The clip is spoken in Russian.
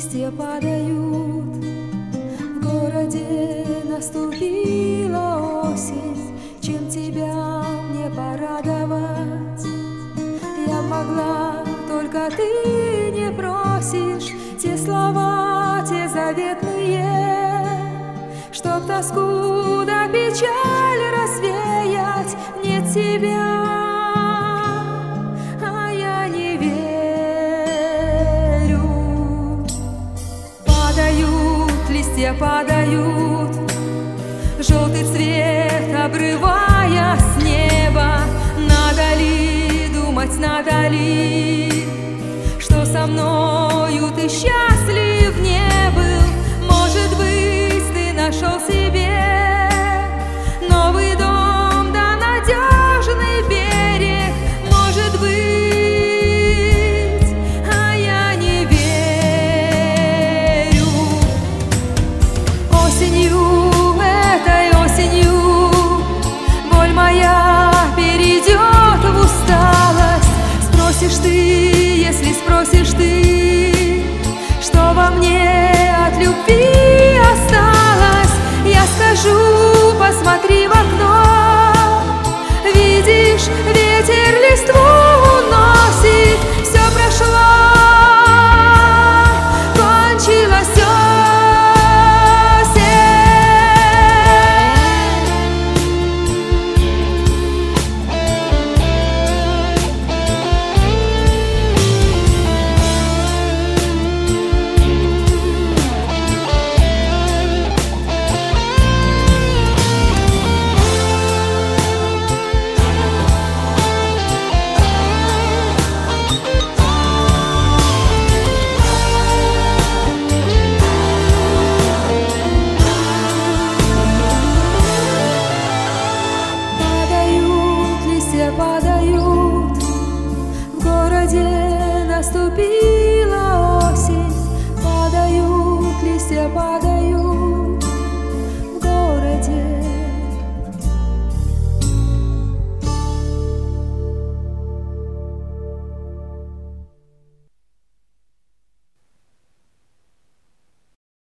листья падают, в городе наступила осень. Чем тебя мне порадовать? Я могла, только ты не просишь. Те слова, те заветные, чтоб тоску да печаль развеять. Нет тебя, а я не верю. Падают листья, падают, желтый цвет обрывая с неба. Надо ли думать, надо ли, что со мною ты счастлив не был? Может быть, ты нашел себе новый дом да надежный берег. Может быть, а я не верю. Осенью, этой осенью, боль моя перейдет в усталость. Спросишь ты, если спросишь ты, что во мне от любви осталось, я скажу: посмотри в окно. Видишь, ветер листву уносит. Все прошло, кончилась падают, в городе наступил